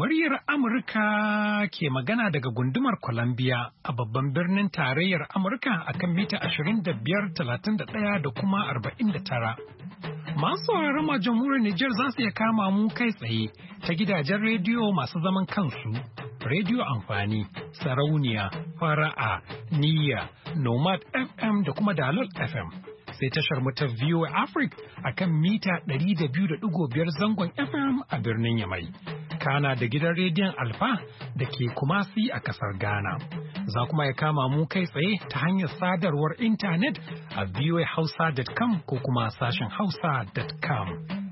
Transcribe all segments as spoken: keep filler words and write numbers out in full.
Muryar Amurka ke magana daga gundumar Columbia a babban birnin tarayyar Amurka akan mita ashirin da biyar, talatin da ɗaya da kuma arba'in da tara. Masu sauraron ma jamhuriyar Nijar za su iya kama mu kai tsaye ta gidajen rediyo masu zaman kansu, rediyo amfani, sarauniya, fara'a, niyya, nomad F M da kuma dalol F M. Sai tashar mu ta V O A Africa a kan mita ɗari da biyu da ɗigo biyar zangon F M a birnin Yamai. Kana da gidan rediyon Alfa da ke Kumasi a kasar Ghana. Za kuma ya kama mu kai tsaye ta hanyar sadarwar intanet a voa hausa dot com ko kuma sashen hausa dot com.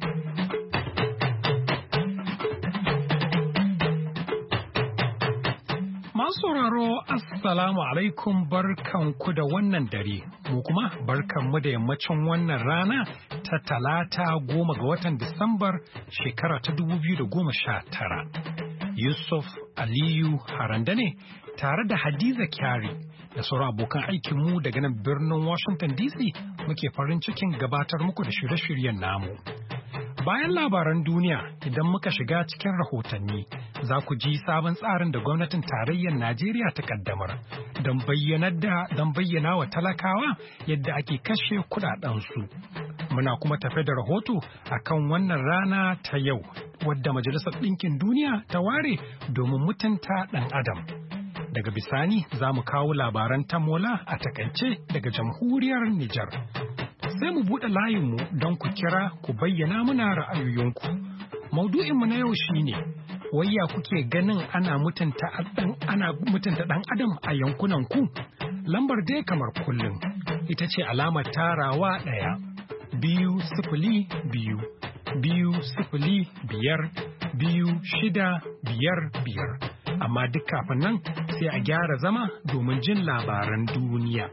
Masu sauraro, Assalamu alaikum, barkanku da wannan dare, mu kuma barkanmu da yammacin wannan rana ta talata goma ga watan Disambar shekara ta dubu biyu da goma sha tara. Yusuf Aliyu Haranda ne tare da Hadiza Kyari da sauran abokan aikinmu daga nan birnin Washington D C muke farin cikin gabatar muku da shirye-shiryen namu. Bayan labaran duniya, idan muka shiga cikin rahotanni, za ku ji sabon tsarin da gwamnatin tarayyar Najeriya ta kaddamar don bayyana wa talakawa yadda ake kashe kudadensu. Muna kuma tafe da rahoto akan wannan rana ta yau, wadda Majalisar Ɗinkin Duniya ta ware domin mutunta ɗan adam. Daga bisani za mu kawo labaran tamola a takaice daga jamhuriyar Nijar. Sai mu buɗe layinmu don ku kira ku bayyana muna ra'ayoyinku. Maudu'inmu na yau shine, wayya kuke ganin ana mutunta ɗan ana mutunta ɗan adam a yankunan ku? Lambar dai kamar kullum ita ce alamar tarawa ɗaya, biyu sifili biyu, biyu sifili biyar, biyu shida biyar biyar. Amma duk kafin nan sai a gyara zama domin jin labaran duniya.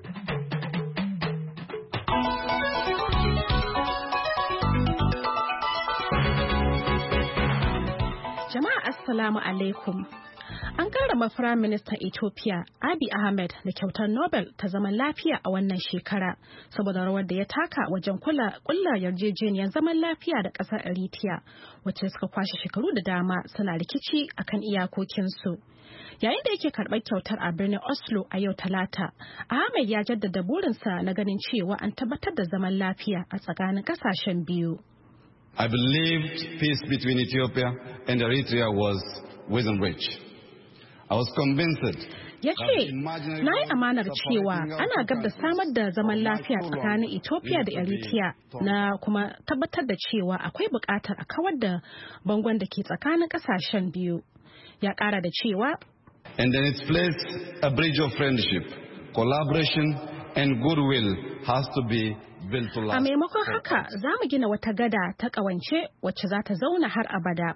Assalamu alaikum. An karrama Firayim Ministan Ethiopia Abiy Ahmed da kyautar Nobel ta zaman lafiya a wannan shekara saboda rawar da ya taka wajen kula kullar yarjejeniyar zaman lafiya da ƙasar Eritrea, wacce suka kwashe shekaru da dama suna rikici akan iyakokinsu. Yayin da yake karɓar kyautar a birnin Oslo a yau Talata, Ahmed ya jaddada burinsa na ganin cewa an tabbatar da zaman lafiya a tsakanin ƙasashen biyu. I believed peace between Ethiopia and Eritrea was within reach. I was convinced. Ya ce, na yi amanar cewa ana gab da samar da zaman lafiya tsakanin Ethiopia da Eritrea, na kuma tabbatar da cewa akwai buƙatar a kawar da bangon da ke tsakanin ƙasashen biyu. Ya ƙara da cewa, and in its place, a bridge of friendship, collaboration and goodwill has to be. A maimakon haka, za mu gina wata gada ta ƙawance wacce za ta zauna har abada.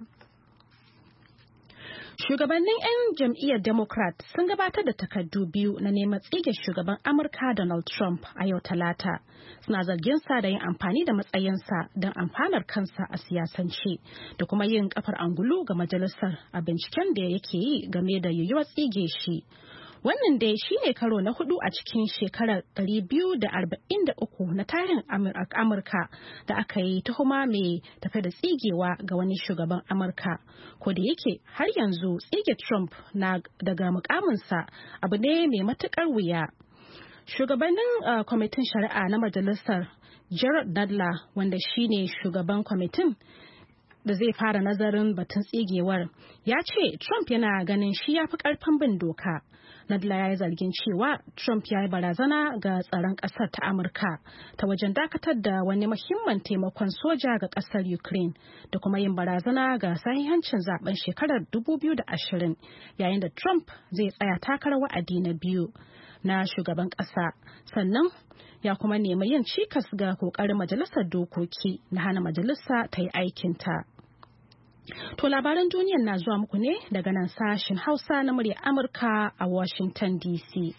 Shugabannin 'yan jam'iyyar Democrat sun gabatar da takardu biyu na neman tsige shugaban Amurka Donald Trump a yau Talata. Suna zargin sa da yin amfani da matsayinsa don amfanar kansa a siyasance da kuma yin kafar angulu ga majalisar a binciken da yake yi game da yiwuwar tsige shi. Wannan dai shi ne karo na hudu a cikin shekarar ɗari biyu da arba'in da uku na tarihin Amurka da aka yi tuhuma mai tafe da tsigewa ga wani shugaban Amurka. Ko da yake har yanzu tsige Trump na daga mukaminsa abu ne mai matukar wuya. Shugabannin uh, kwamitin shari'a na majalisar Gerald Nadler, wanda shi ne shugaban kwamitin da zai fara nazarin batun tsigewar, ya ce Trump yana ganin shi ya fi karfin bin doka. Nadler ya yi zargin cewa Trump ya yi barazana ga tsaron ƙasar ta Amurka ta wajen dakatar da wani muhimmin taimakon soja ga ƙasar Ukraine da kuma yin barazana ga sahihancin zaben shekarar dubu biyu da ashirin, yayin da Trump zai tsaya takarar wa'adi na biyu na shugaban ƙasa. Sannan ya kuma nemi yin cikas ga ƙoƙarin majalisar dokoki na hana majalisa ta yi aikinta. To labaran duniyar na zuwa muku ne daga nan sashen Hausa na muryar Amurka a Washington D C.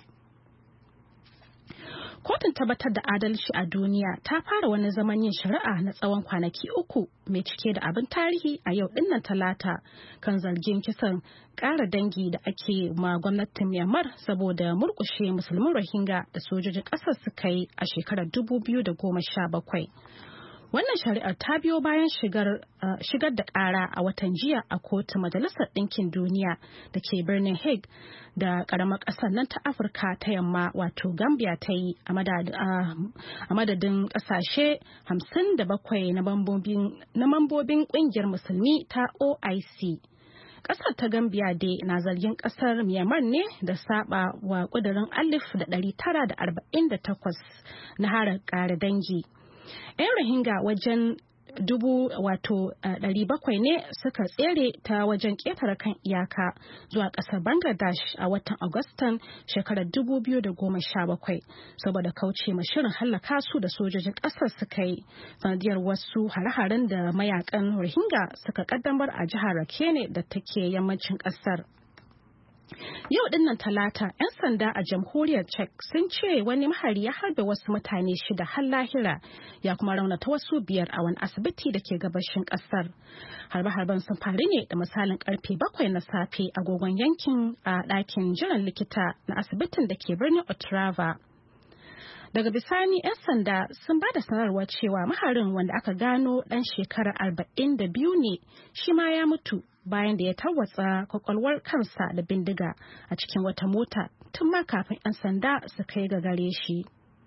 Kotun tabbatar da adalci a duniya ta fara wani zaman yin shari'a na tsawon kwanaki uku mai cike da abin tarihi a yau dinnan Talata kan zargin kisan ƙara dangi da ake ma gwamnatin Myanmar saboda murƙushe musulmin Rohingya da sojojin ƙasar suka yi a shekarar dubu biyu da goma sha bakwai. Wannan shari'ar ta biyo bayan shigar, uh, shigar da ƙara a watan jiya a kotun Majalisar Ɗinkin Duniya da ke birnin Hague da ƙaramar ƙasar nan ta Afirka ta yamma wato Gambia ta yi a madadin ƙasashe hamsin da bakwai na mambobin ƙungiyar musulmi ta O I C. Ƙasar ta Gambia dai na zargin ƙasar Myanmar ne da saba wa ƙudurin alif da ɗari tara da arba'in da takwas na harar ƙare dangi. 'Yan Rohingya wajen dubu wato ɗari bakwai ne suka tsere ta wajen ƙetare kan iyaka zuwa ƙasar Bangladesh a watan Agustan shekarar dubu biyu da goma sha bakwai saboda kauce ma shirin hallaka su da sojojin ƙasar suka yi sanadiyar wasu hare-haren da mayakan Rohingya suka kaddamar a jihar Rakhine da take yammacin ƙasar. Yau dinnan Talata, 'yan sanda a jamhuriyar Czech sun ce wani mahari ya harbe wasu mutane shida har lahira ya kuma raunata wasu biyar a wani asibiti da ke gabashin kasar. Harbe-harben sun faru ne da misalin karfe bakwai na safe agogon yankin a ɗakin jiran likita na asibitin da ke birnin Ostrava. Daga bisani 'yan sanda sun ba da sanarwa cewa maharin wanda aka gano ɗan shekara arba'in da biyu ne shi ma ya mutu bayan da ya tarwatsa kwakwalwar kansa da bindiga a cikin wata mota tun ma kafin 'yan sanda su kai ga gare shi.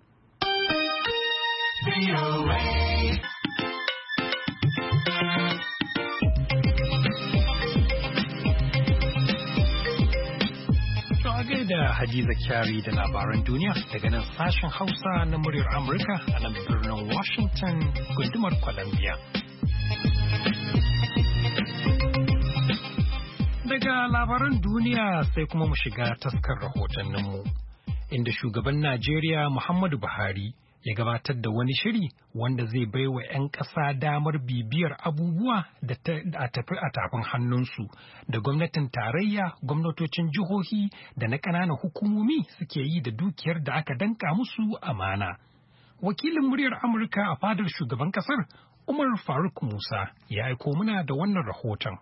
Da Hadiza Kyari da labaran duniya daga nan sashen Hausa na muryar Amurka a nan birnin Washington gundumar Columbia. Daga labaran duniya sai kuma mu shiga taskar rahotanninmu, inda shugaban Najeriya Muhammadu Buhari ya gabatar da wani shiri wanda zai bai wa 'yan ƙasa damar bibiyar abubuwa da a tafi a tafin hannunsu da gwamnatin tarayya, gwamnatocin jihohi da na ƙananan hukumomi suke yi da dukiyar da aka danka musu amana. Wakilin muryar Amurka a fadar shugaban ƙasar Umar Faruk Musa ya aiko muna da wannan rahoton.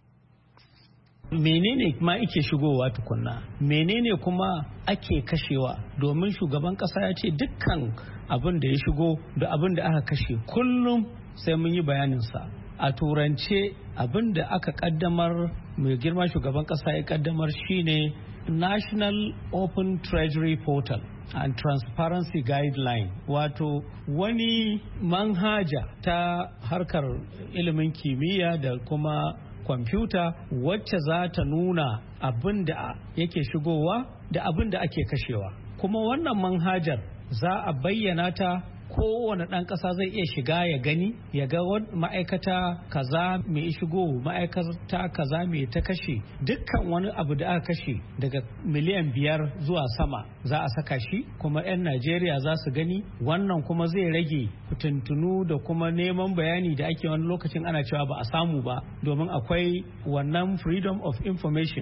Menene ma ike shigowa tukunna, menene kuma ake kashewa, domin shugaban kasa ya ce dukkan abin da ya shigo da abin da aka kashe kullum sai mun yi bayaninsa. A turance abin da aka kaddamar, mai girma shugaban kasa ya kaddamar shine National Open Treasury Portal and Transparency Guideline, wato wani manhaja ta harkar ilimin kimiyya da kuma kwamfuta wacce za ta nuna abin da yake shigowa da abin da ake kashewa. Kuma wannan manhajar za a bayyana ta, kowane ɗan ƙasa zai iya shiga ya gani, ya ga ma'aikata kaza mai shigo, ma'aikata kaza mai ta kashe, dukkan wani abu da aka kashe daga miliyan biyar zuwa sama za a saka shi, kuma 'yan Najeriya za su gani. Wannan kuma zai rage fitintunu da kuma neman bayani da ake wani lokacin ana cewa ba a samu ba, domin akwai wannan freedom of information,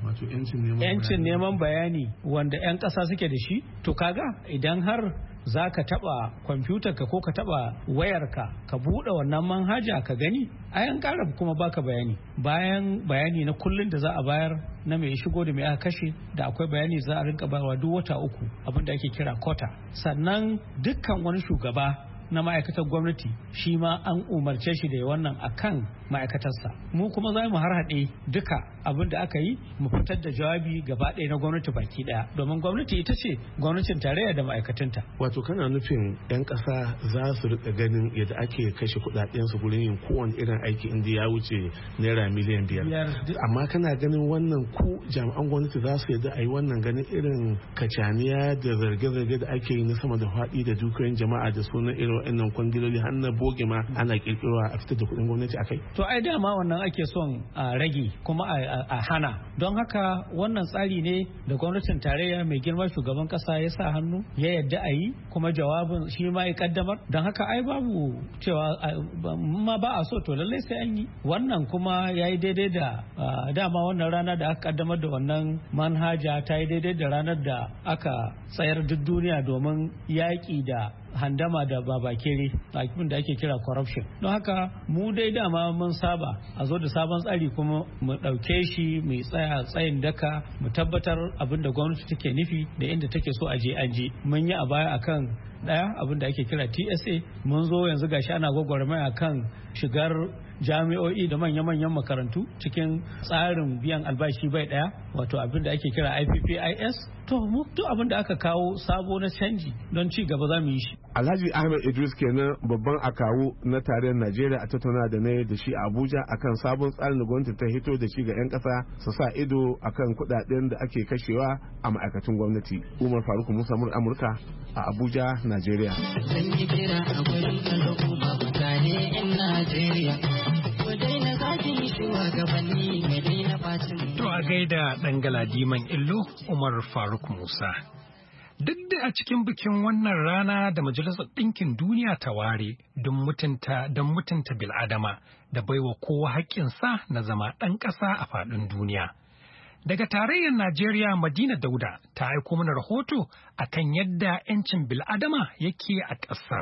yancin neman bayani wanda 'yan ƙasa suke da shi. To kaga idan har za ka taba kwamfutarka ko ka taba wayarka ka buɗe wannan manhaja ka gani, ayan ƙara kuma baka bayani, bayan bayani na kullun da za a bayar na mai shigo da mai aka kashe, da akwai bayani za a rinka bayarwa duk wata uku, abin da ake kira kota. Sannan dukkan wani shugaba na ma'aikatar gwamnati shi ma an umarce shi da wannan akan ma'aikatarsa. Mu kuma za mu harhaɗe duka abin da aka yi, mu fitar da jawabi gaba ɗaya na gwamnati baki ɗaya, domin gwamnati ita ce gwamnatin tarayya da ma'aikatanta. Wato kana nufin 'yan ƙasa za su rika ganin yadda ake kashe kuɗaɗen su gurin yin kowane irin aiki inda ya wuce naira miliyan biyar. Amma kana ganin wannan ku jami'an gwamnati za su yadda a yi wannan ganin irin kacaniya da zarge-zarge da ake yi na sama da faɗi da dukiyoyin jama'a da sunan irin wa'annan kwangiloli har na boge ma ana kirkirowa a fitar da kuɗin gwamnati akai. To ai dama wannan ake son a rage kuma a hana. Don haka wannan tsari ne da gwamnatin tarayya mai girma shugaban kasa ya sa hannu ya yadda a yi, kuma jawabin shi ma ya kaddamar. Don haka ai babu cewa ma ba a so to lallai sai an yi. Wannan kuma ya yi daidai da dama wannan rana da aka kaddamar da wannan manhaja ta yi daidai da ranar da aka tsayar duk duniya domin yaƙi da handama da babakere, abin da ake kira corruption. Don haka mu dai dama mun saba a zo da sabon tsari kuma mu ɗauke shi mai tsaya tsayin daka, mu tabbatar abin da gwamnati take nufi da inda take so a je an je. Mun yi a baya akan ɗaya abin da ake kira T S A. Mun zo yanzu gashi ana gwagwarmaya kan shigar jami'o'i da manya-manyan makarantu cikin tsarin biyan albashi bai ɗaya, wato abin da ake kira I P P I S. To mu duk abin da aka kawo sabo na canji don ci gaba za mu yi shi. Alhaji Ahmed Idris kenan babban akawu na tarayyar Najeriya a tattauna da na da shi a Abuja akan sabon tsarin da gwamnati ta hito da shi ga 'yan ƙasa su sa ido akan kuɗaɗen da ake kashewa a ma'aikatan gwamnati. Umar Faruk Musa Amurka a Abuja, Najeriya. Zan yi kira a gurin al'umma mutane 'yan Najeriya. To a gaida ɗan galadiman illo Umar Faruk Musa. Duk da a cikin bikin wannan rana da Majalisar Ɗinkin Duniya ta ware don mutunta don mutunta bil'adama da baiwa kowa haƙƙinsa na zama ɗan ƙasa a faɗin duniya. Daga tarayyar Najeriya Madina Dauda ta aiko mana rahoto akan yadda 'yancin bil'adama yake a ƙasar.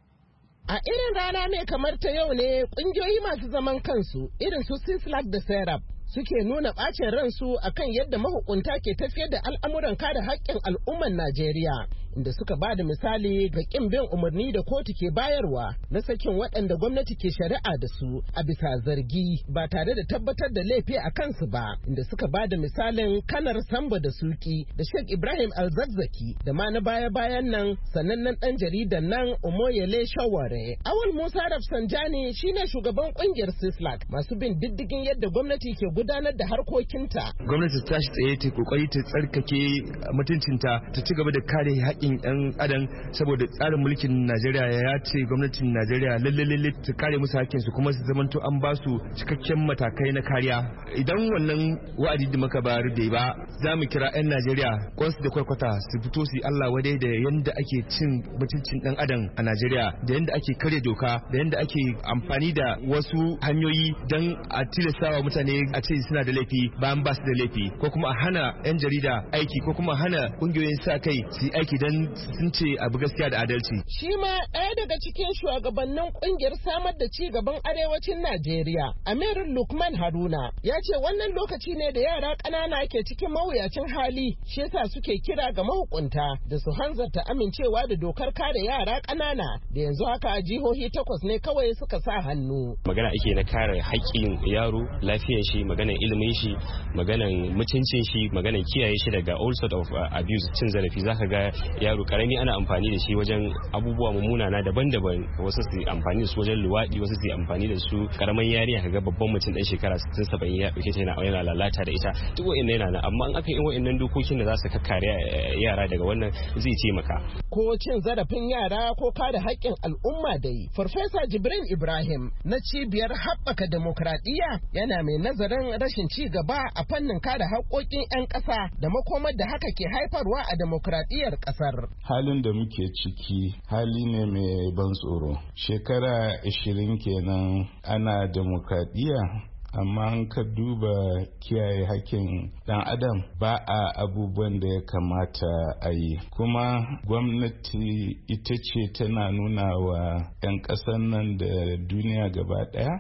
A irin rana mai kamar ta yau ne ƙungiyoyi masu zaman kansu irin su Sislak da Serap suke nuna ɓacin ransu akan yadda mahukunta ke tafiyar da al'amuran kare haƙƙin al'umman Najeriya, inda suka ba da misali ga ƙin bin umarni da kotu ke bayarwa na sakin waɗanda gwamnati ke shari'a da su a bisa zargi ba tare da tabbatar da laifi a kansu ba, inda suka ba da misalin Kanar Samba da Suki da Sheikh Ibrahim Alzazzaki da ma na baya-bayan nan sanannen ɗan jaridan nan Omoyele Shaware. Awal Musa Rafsanjani shine shugaban ƙungiyar Sislak masu bin diddigin yadda gwamnati ke gudanar da harkokinta. Gwamnati ta tashi tsaye ta kokari ta tsarkake mutuncinta ta ci gaba da kare haƙƙin 'yan adam saboda tsarin mulkin Najeriya ya ce gwamnatin Najeriya lalle lalle ta kare musu haƙƙin su kuma su zamanto an ba su cikakken matakai na kariya. Idan wannan wa'adi da muka bayar da ba za mu kira 'yan Najeriya kwansu da kwarkwata su fito su yi Allah wadai da yanda ake cin mutuncin ɗan adam a Najeriya da yanda ake kare doka da yanda ake amfani da wasu hanyoyi don a tilastawa mutane a ce suna da laifi bayan ba su da laifi ko kuma a hana 'yan jarida aiki ko kuma hana kungiyoyin sa kai su yi aiki don sun ce abu gaskiya da adalci. Shi ma ɗaya daga cikin shugabannin kungiyar samar da ci gaban arewacin Najeriya, Amir Lukman Haruna, ya ce wannan lokaci ne da yara ƙanana ke cikin mawuyacin hali, shi yasa suke kira ga mahukunta da su hanzarta amincewa da dokar kare yara ƙanana da yanzu haka jihohi takwas ne kawai suka sa hannu. Magana ake na kare haƙƙin yaro, lafiyar shi, maganar ilimin shi, maganar mutuncin shi, maganar kiyaye shi daga all sort of uh, abuse, cin zarafi. Zaka ga yaro karami ana amfani da shi wajen abubuwa mummuna daban-daban, wasu su amfani da su wajen luwaɗi, wasu su amfani da su karaman yarinya kaga babban mutum dan shekara sittin saba'in ya dauke ta yana yana lalata da ita. Duk wa'annan yana nan, amma in aka yi wa'annan dokokin da za su kakkare yara daga wannan zai ce maka. Ko cin zarafin yara ko kare haƙƙin al'umma dai. Farfesa Jibrin Ibrahim na cibiyar haɓaka demokradiyya yana mai nazarin rashin ci gaba a fannin kare haƙƙoƙin 'yan ƙasa da makomar da haka ke haifarwa a demokradiyyar ƙasar. Halin da muke ciki hali ne mai ban tsoro. Shekara ashirin kenan ana demokradiyya, amma an ka duba kiyaye hakkin dan adam ba a abubuwan da ya kamata a yi. Kuma gwamnati ita ce tana nuna wa 'yan ƙasan nan da duniya gaba ɗaya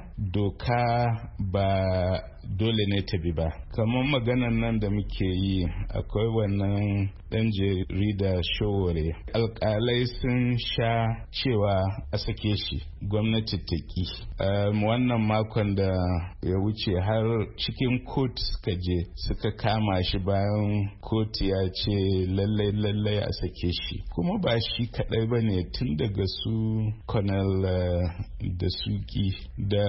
doka ba dole ne ta bi ba. Kamar maganan nan da muke yi, akwai wannan ɗan jarida Showore, alƙalai sun sha cewa a sake shi, gwamnati ta ƙi. Um, wannan makon da ya wuce har cikin kot suka je suka kama shi bayan kot ya ce lallai lallai a sake shi. Kuma ba shi kaɗai ba ne, tun daga su Colonel uh, da Suki da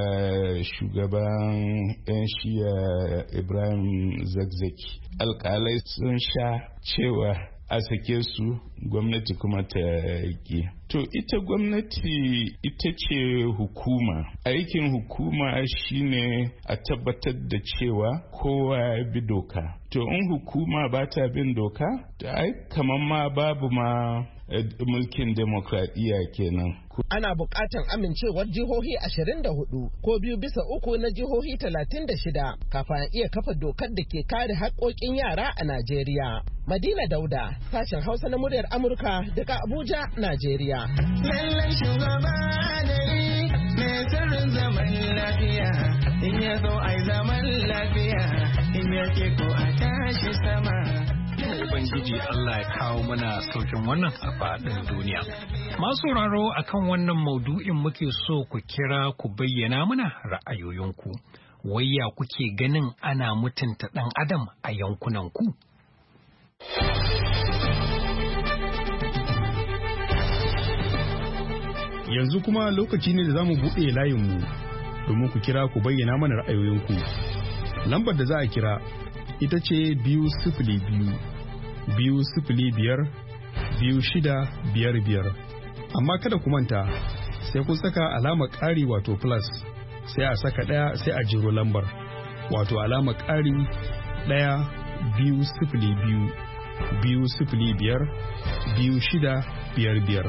shugaban 'yan shiya Ibrahim Zakzaki, alƙalai sun sha cewa a sake su, gwamnati kuma ta ƙi. To ita gwamnati ita ce hukuma. Aikin hukuma shine a tabbatar da cewa kowa ya bi doka. To in hukuma ba ta bin doka, ai kamar ma babu ma mulkin demokradiyya kenan. Ana buƙatar amincewar jihohi ashirin da hudu ko biyu bisa uku na jihohi talatin da shida kafin iya kafa dokar da ke kare haƙƙoƙin yara a Najeriya. Madina Dauda, sashen Hausa na muryar Amurka daga Abuja, Najeriya. Lallai shugaba adali mai sirrin zaman lafiya, in ya zo ai zaman lafiya, in ya ke ko a tashi sama. Ubangiji Allah ya kawo mana saukin wannan a faɗin duniya. Masu sauraro akan wannan maudu'in muke so ku kira ku bayyana mana ra'ayoyinku. Wayya kuke ganin ana mutunta ɗan adam a yankunanku? Yanzu kuma lokaci ne da za mu buɗe layinmu domin ku kira ku bayyana mana ra'ayoyinku. Lambar da za a kira ita ce biyu sifili biyu, biyu sifili biyar, biyu shida biyar biyar. Amma kada ku manta sai kun saka alamar ƙari wato plus sai a saka ɗaya sai a jiro lambar wato alamar ƙari ɗaya biyu sifili biyu, biyu sifili biyar, biyu shida biyar biyar.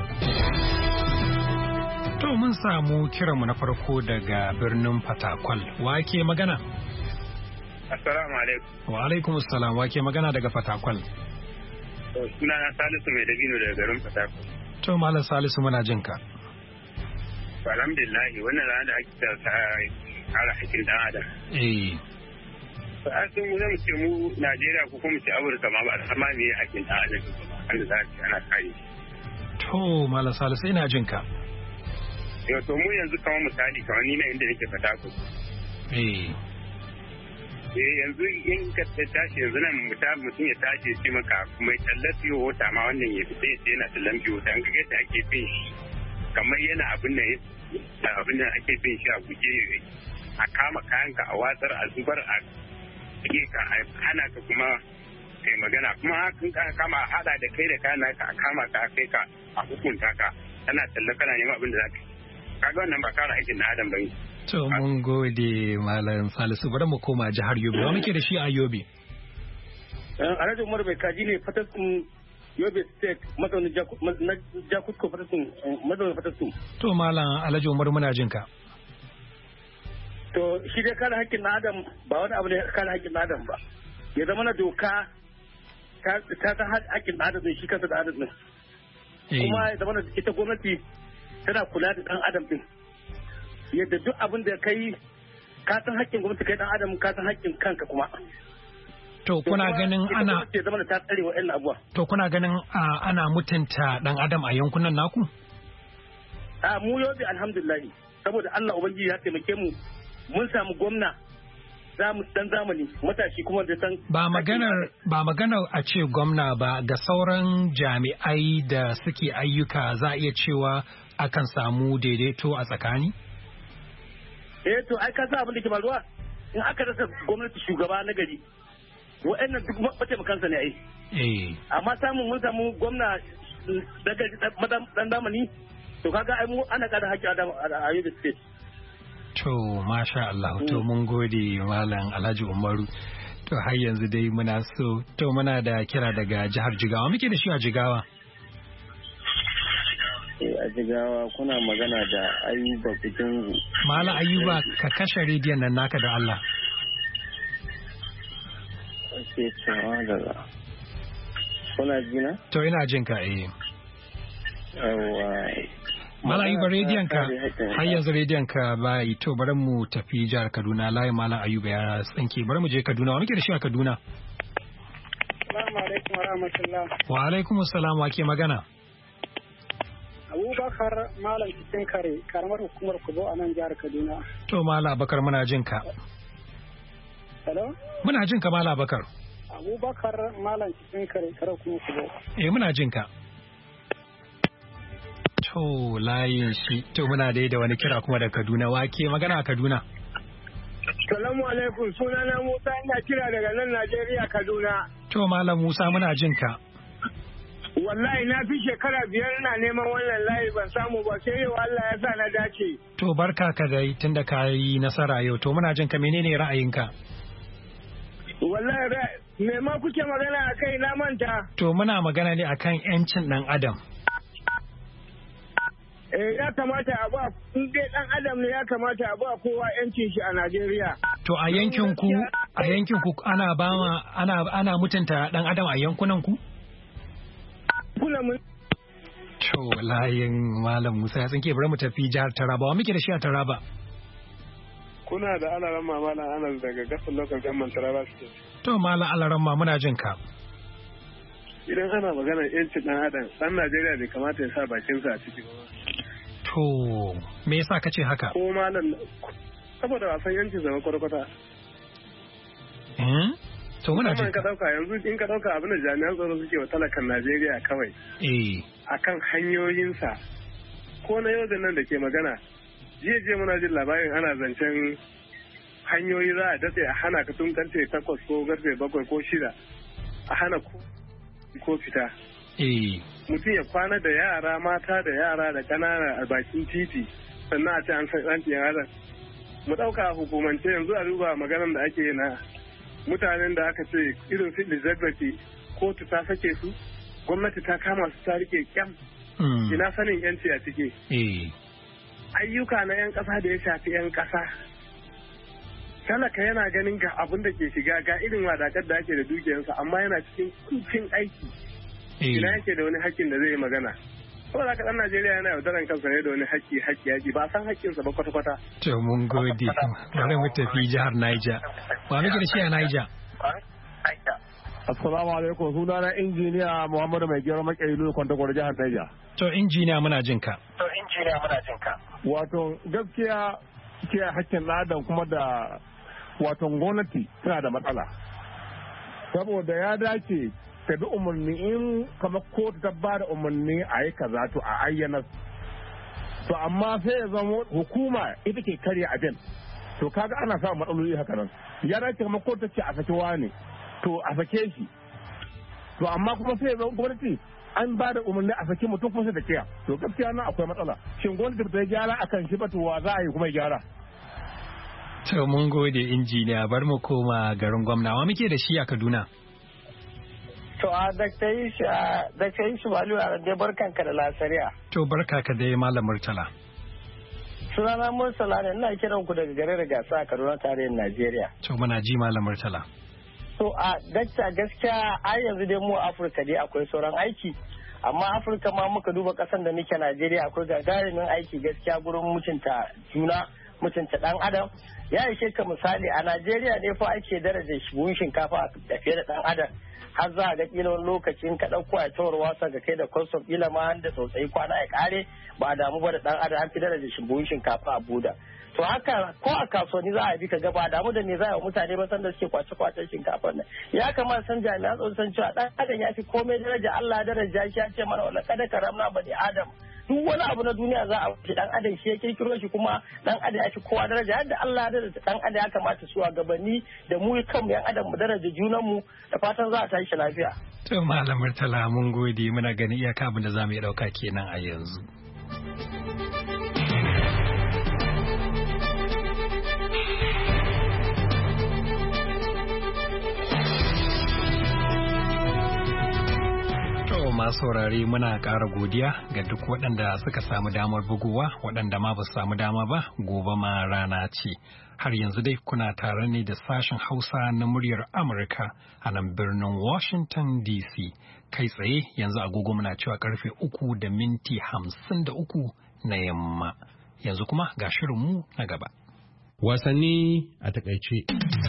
To mun samu kiranmu na farko daga birnin Fatakwal. Wa ke magana? Assalamu alaikum. Wa alaikum assalam. Wa ke magana daga Fatakwal? Suna na Salisu mai dabino daga garin Fatakwal. To Malam Salisu muna jin ka. Alhamdulillah wannan rana da ake kare haƙƙin ɗan adam. Eh. Ba sun mu zama ce mu Najeriya ko kuma ce Amurka ma ba a san ma me haƙƙin ɗan adam wanda za a ce ana kare. To Malam Salisu ina jin ka. Yau to mu yanzu kamar misali kamar ni na inda nake Fatakwal. Eh. eh yanzu in ka tashi yanzu nan mutum ya tashi ya ce maka mai tallar fiye wata ma wannan ya fita ya ce yana tallan fiye wata an ga yadda ake bin shi kamar yana abin da abin da ake bin shi a guje a kama kayanka a watsar a zubar a ke ka a hana ka kuma kai magana kuma hakan ka kama a hada da kai da kayan naka a kama ka kai ka a hukunta ka kana talla kana neman abin da za ka yi kaga wannan ba kara aikin na adam bane. To mun gode Malam Salisu bari mu koma jihar Yobe. Wa muke da shi a Yobe? Alhaji Umar bai kaji ne fataskun Yobe State mazaunin Jakutko fataskun mazaunin fataskun. To Malam Alhaji Umar muna jin ka. To shi dai kare haƙƙin na Adam ba wani abu ne kare haƙƙin na Adam ba. Ya zama na doka ta san haƙƙin na Adam shi kansa da Adam din. Kuma ya zama na ita gwamnati tana kula da ɗan Adam din. Yadda duk abin da kai ka san haƙƙin gwamnati kai dan adam ka san haƙƙin kanka kuma to kuna ganin ana ke zama da ta tsare wa'annan abuwa to kuna ganin ana mutunta dan adam a yankunan naku a mu yobe alhamdulillah saboda Allah ubangiji ya taimake mu mun samu gwamna zamu dan zamani matashi kuma da san ba maganar ba maganar a ce gwamna ba ga sauran jami'ai da suke ayyuka za a iya cewa akan samu daidaito a tsakani eh to ai ka san abin da ke faruwa in aka rasa gwamnati shugaba na gari wa'annan duk mataimakansa ne ai eh amma samun mun samu gwamna da gari dan zamani to kaga ai mu ana kada haƙƙi a Yobe State to masha Allah to mun gode Malam Alhaji Umaru to har yanzu dai muna so to muna da kira daga jihar Jigawa muke da shi a Jigawa a Jigawa kuna magana da Ayuba Kujungu. Malam Ayuba ka kashe rediyon nan naka da Allah. Ake cewa daga. Kuna jina? To ina jin ka eh. Yawwa. Malam Ayuba rediyon ka har yanzu rediyon ka ba yi to bari mu tafi jihar Kaduna layin Malam Ayuba ya tsinke bari mu je Kaduna wa muke da shi a Kaduna. Assalamu alaikum wa rahmatullah. Wa alaikum assalam wa ke magana? Abubakar Malam cikin kare karamar hukumar Kubo a nan jihar Kaduna. To Malam Abubakar muna jin ka. Hello? Muna jin ka Malam Abubakar. Abubakar Malam cikin kare karamar hukumar Kubo. Eh muna jin ka. To layin shi to muna dai da wani kira kuma da Kaduna wake magana a Kaduna. Salamu alaikum sunana Musa ina kira daga nan Najeriya Kaduna. To Malam Musa muna jin ka. Wallahi na fi shekara biyar na neman wannan layi ban samu ba sai yau Allah ya sa na dace. To barka ka dai tunda ka yi nasara yau to muna jin ka menene ra'ayinka? Wallahi me ma kuke magana akai na manta. To muna magana ne akan yancin dan adam. Eh ya kamata a ba in dai dan adam ne ya kamata a ba kowa yancin shi a Najeriya. To a yankin ku a yankin ku ana ba ana ana mutunta dan adam a yankunan ku? Kuna mun To layin Malam Musa ya tsinke bari mu tafi jihar Taraba wa muke da shi a Taraba. Kuna da alaran Malam Anas daga gasar local government Taraba State. To Malam Alaran ma muna jin ka. idan ana maganar yancin ɗan adam ɗan Najeriya bai kamata ya sa bakinsa a ciki ba. To me yasa ka ce haka? Ko malam saboda wasan yancin zama kwata-kwata. To muna jin ka dauka yanzu in ka dauka abin da jami'an tsaro suke wa talakan Najeriya kawai. Eh. Akan hanyoyinsa ko na yau da nan da ke magana jiya jiya muna jin labarin ana zancen hanyoyi za a datse a hana ka tun karfe takwas ko karfe bakwai ko shida a hana ko fita. Eh. Mutum ya kwana da yara mata da yara da ƙanana a bakin titi sannan a ce an san ɗan adam. Mu ɗauka hukumance yanzu a duba maganar da ake na mutanen da aka ce irin su Elizabeth kotu ta sake su gwamnati ta kama su ta rike kyam ina sanin yanci a ciki ayyuka na yan kasa da ya shafi yan kasa talaka yana ganin ga abin da ke shiga ga irin wadakar da ake da dukiyarsa amma yana cikin kuncin aiki ina yake da wani hakkin da zai yi magana saboda ka dan Najeriya yana yaudaran kansa ne da wani haƙƙi haƙƙi haƙƙi ba san haƙƙinsa ba kwata-kwata. To mun gode bari mu tafi jihar Niger. Ba muke da shi a Niger. Assalamu alaikum sunana injiniya Muhammadu Mai Gero Makailu Kwantagwar jihar Niger. To injiniya muna jin ka. To injiniya muna jin ka. Wato gaskiya kiyaye haƙƙin adam kuma da wato gwamnati tana da matsala. Saboda ya dace ta bi umarni in kamar kotu ta ba da umarni a yi kaza to a ayyana to amma sai ya zama hukuma ita ke karya abin to kaga ana samun matsaloli haka nan ya dace kamar kotu ce a saki wani to a sake shi to amma kuma sai ya zama gwamnati an ba da umarni a saki mutum kuma sai da kiya to gaskiya nan akwai matsala shin gwamnati ta yi gyara akan shi ba to wa za a yi kuma gyara. To mun gode injiniya bar mu koma garin gwamnawa muke da shi a Kaduna. To a dakta yi shi malu a dai barkanka da lasariya. To barka ka dai Malam Murtala. Sunana Murtala ne ina kiran ku daga garin Gasa a Kaduna tarayyar Najeriya. To muna ji Malam Murtala. To a dakta gaskiya a yanzu dai mu Afirka dai akwai sauran aiki amma Afirka ma muka duba kasan da muke Najeriya akwai gagarumin aiki gaskiya gurin mutunta juna mutunta dan adam ya ishe ka misali a Najeriya ne fa ake daraja buhun shinkafa a fiye da dan adam har za a ga kila wani lokacin ka ɗauko a tawar wasa ga kai da kwastom kila ma da tsautsayi kwana ya kare ba a damu ba da ɗan adam an fi daraja buhun shinkafa a buda to haka ko a kasuwanni za a bi ka ga ba damu da me za a yi mutane ba sanda suke kwace kwacen shinkafar nan ya kamata san jami'an tsaro san cewa ɗan adam ya fi komai daraja Allah daraja shi ya ce mana wala kada karamna bani adam duk wani abu na duniya za a wuce dan adam shi ya kirkiro shi kuma dan adam ya fi kowa daraja yadda Allah ya daraja dan adam ya kamata su gabanni da mu kanmu yan adam mu daraja junan mu da fatan za a tashi lafiya. To Malam Murtala mun gode muna ganin iyaka abin da za mu iya dauka kenan a yanzu. masu saurare muna ƙara godiya ga duk waɗanda suka samu damar bugowa waɗanda ma ba su samu dama ba gobe ma rana ce har yanzu dai kuna tare ne da sashen Hausa na muryar Amurka a nan birnin Washington D C kai tsaye yanzu agogo muna cewa karfe uku da minti hamsin da uku na yamma yanzu kuma ga shirinmu na gaba wasanni a takaice.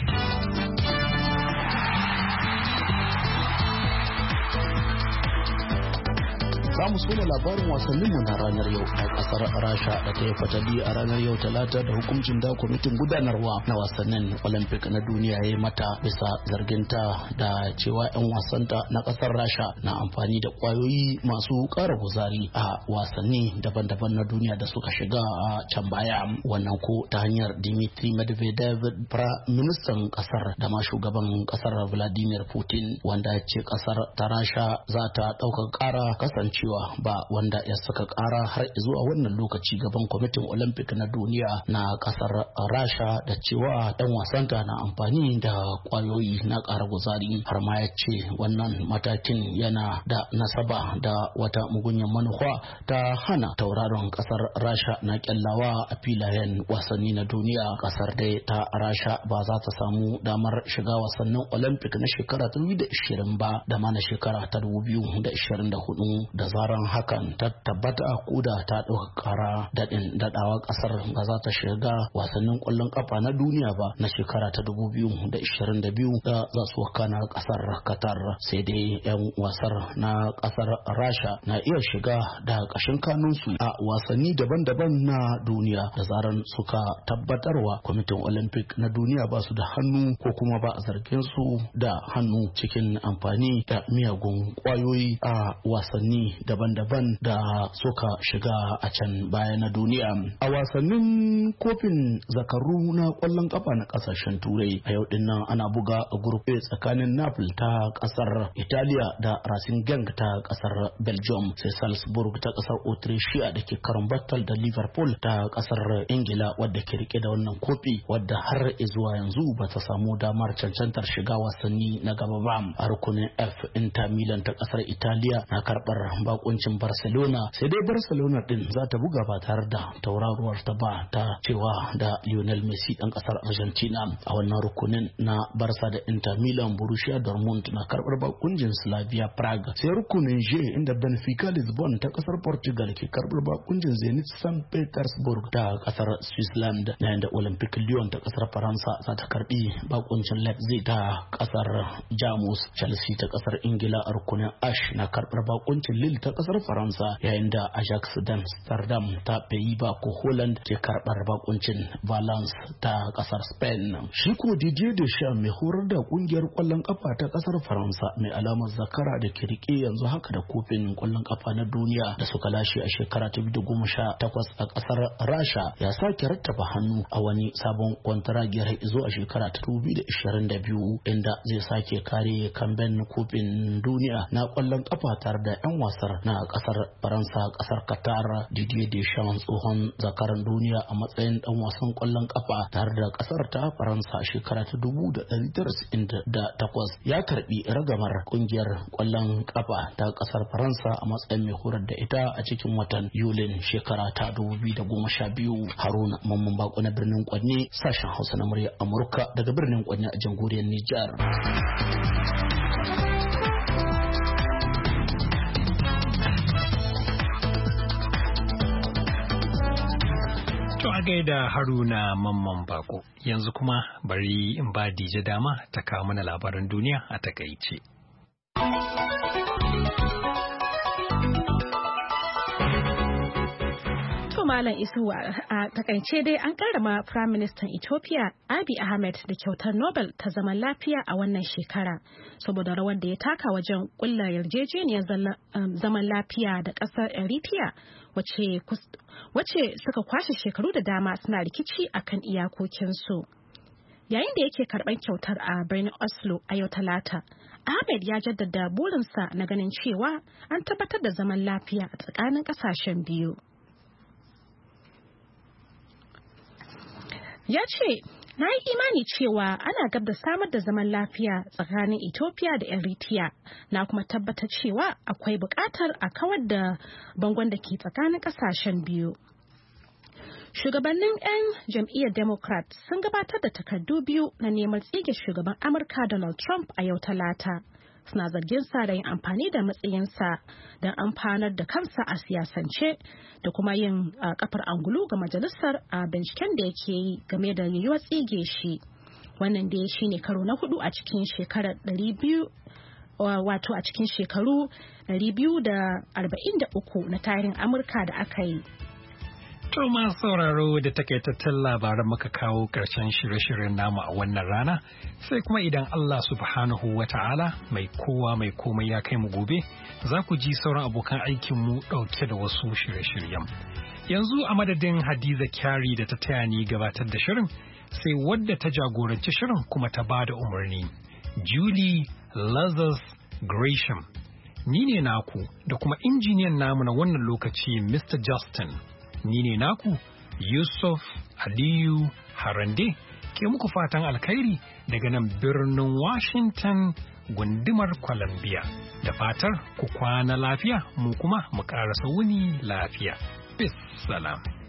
Za mu soma labarin wasanninmu na ranar yau a kasar Rasha da ta yi fatali a ranar yau talata da hukuncin da kwamitin gudanarwa na wasannin Olympic na duniya ya yi mata bisa zarginta da cewa 'yan wasanta na kasar Rasha na amfani da kwayoyi masu ƙara kuzari a wasanni daban-daban na duniya da suka shiga a can baya. Wannan ko ta hanyar Dmitry Medvedev, ministan kasar da ma shugaban kasar Vladimir Putin, wanda ya ce kasar ta Rasha za ta ɗaukar ƙara kasance cewa ba wanda ya saka kara har zuwa wannan lokaci gaban kwamitin Olympic na duniya na kasar Rasha da cewa yan wasanta na amfani da kwayoyi na kara guzari har ma ya ce wannan matakin yana da nasaba da wata mugunyan manufa ta hana tauraron kasar Rasha na kyallawa a filayen wasanni na duniya. Kasar dai ta Rasha ba za ta samu damar shiga wasannin Olympic na shekara dubu biyu da ashirin ba da ma na shekara ta dubu biyu da ashirin da hudu da za zaran hakan ta tabbata kuda ta ɗauka kara daɗin daɗawa ƙasar ba za ta shiga wasannin ƙwallon ƙafa na duniya ba na shekara ta dubu biyu da ishirin da biyu da za su wakana ƙasar Qatar. Sai dai 'yan wasar na ƙasar Rasha na iya shiga da ƙashin kanunsu a wasanni daban-daban na duniya da zaran suka tabbatarwa kwamitin Olympic na duniya ba su da hannu ko kuma ba a zargin su da hannu cikin amfani da miyagun ƙwayoyi a wasanni daban-daban da suka shiga a can baya na duniya. A wasannin kofin zakaru na ƙwallon ƙafa na ƙasashen turai a yau din nan ana buga a gurfe tsakanin Napoli ta ƙasar Italiya da Racing Genk ta ƙasar Belgium, sai Salzburg ta ƙasar Autricia da ke karon battle da Liverpool ta ƙasar Ingila wadda ke rike da wannan kofi wadda har zuwa yanzu ba ta samu damar cancantar shiga wasanni na gaba ba. A rukunin F, Inter Milan ta ƙasar Italiya na karɓar bakuncin Barcelona, sai dai Barcelona din za ta buga ba tare da tauraruwar ta ba ta cewa da Lionel Messi ɗan ƙasar Argentina. A wannan rukunin na Barca da Inter Milan, Borussia Dortmund na karɓar bakuncin Slavia Prague, sai rukunin J inda Benfica Lisbon ta ƙasar Portugal ke karɓar bakuncin Zenit Saint Petersburg ta ƙasar Switzerland, yayin da Olympique Lyon ta ƙasar Faransa za ta karɓi bakuncin Leipzig ta ƙasar Jamus. Chelsea ta ƙasar Ingila a rukunin H na karɓar bakuncin Lille ta ƙasar Faransa, yayin da Ajax da Amsterdam ta Pays-Bas ko Holland ke karɓar bakuncin Valence ta ƙasar Spain. Shi ko Didier Deschamps mai horar da ƙungiyar ƙwallon ƙafa ta ƙasar Faransa mai alamar zakara da ke rike yanzu haka da kofin ƙwallon ƙafa na duniya da suka lashe a shekara ta biyu da goma sha takwas a ƙasar Rasha ya sake rattaba hannu a wani sabon kwantaragiyar zuwa shekara ta dubu biyu da ishirin da biyu inda zai sake kare kamben kofin duniya na ƙwallon ƙafa tare da 'yan wasar na ƙasar Faransa, ƙasar Qatar. Didier Deschamps tsohon zakaran duniya a matsayin ɗan wasan ƙwallon ƙafa tare da ƙasar ta Faransa a shekara ta dubu da ɗari tara casa'in da takwas ya karbi ragamar ƙungiyar ƙwallon ƙafa ta ƙasar Faransa a matsayin mai horar da ita a cikin watan Yulin shekara ta dubu biyu da goma sha biyu. Haruna Mamman Bako na birnin Kwanne, sashen Hausa na murya Amurka daga birnin Kwanne a jamhuriyar Nijar. To a gaida Haruna Mamman Bako, yanzu kuma bari in ba Dije dama ta kawo mana labaran duniya a takaice. Malam Isu a takaice dai an karrama Prime Minister Ethiopia Abiy Ahmed da kyautar Nobel ta zaman lafiya a wannan shekara saboda rawar da ya taka wajen kulla yarjejeniyar zaman lafiya da kasar Eritrea wacce suka kwashe shekaru da dama suna rikici akan iyakokinsu. Yayin da yake karɓar kyautar a birnin Oslo a yau Talata, Ahmed ya jaddada burinsa na ganin cewa an tabbatar da zaman lafiya a tsakanin ƙasashen biyu. Ya ce, na yi imani cewa ana gab da samar da zaman lafiya tsakanin Ethiopia da Eritrea, na kuma tabbatar cewa akwai buƙatar a kawar da bangon da ke tsakanin ƙasashen biyu. Shugabannin 'yan jam'iyyar Democrat sun gabatar da takardu biyu na neman tsige shugaban Amurka Donald Trump a yau Talata. Suna zargin sa da yin amfani da matsayinsa don amfanar da kansa a siyasance da kuma yin kafar angulu ga majalisar a binciken da yake yi game da yiwuwar tsige shi. Wannan dai shine karo na hudu a cikin shekarar ɗari biyu wato a cikin shekaru ɗari biyu da arba'in da uku na tarihin Amurka da aka yi. To masu sauraro da takaitattun labaran muka kawo ƙarshen shirye-shiryen namu a wannan rana, sai kuma idan Allah subhanahu wa ta'ala mai kowa mai komai ya kai mu gobe, za ku ji sauran abokan aikinmu ɗauke da wasu shirye-shiryen. Yanzu a madadin Hadiza Kyari da ta taya ni gabatar da shirin, sai wadda ta jagoranci shirin kuma ta ba da umarni, Julie Lazarus Gresham. Ni ne naku da kuma injiniyan namu na wannan lokaci Mister Justin. Ni ne naku Yusuf Aliyu Harande ke muku fatan alkhairi daga nan birnin Washington gundumar Columbia. Da fatar ku kwana lafiya mu kuma mu ƙarasa wuni lafiya. Bis salam.